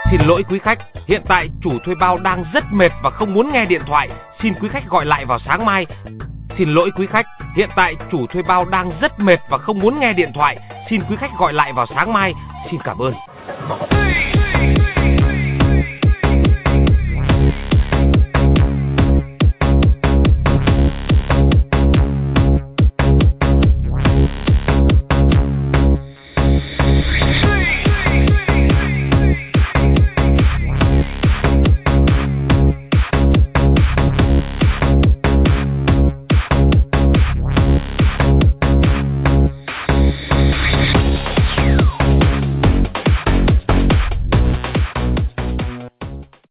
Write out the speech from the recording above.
Xin lỗi quý khách, hiện tại chủ thuê bao đang rất mệt và không muốn nghe điện thoại. Xin quý khách gọi lại vào sáng mai. Xin lỗi quý khách, hiện tại chủ thuê bao đang rất mệt và không muốn nghe điện thoại. Xin quý khách gọi lại vào sáng mai. Xin cảm ơn.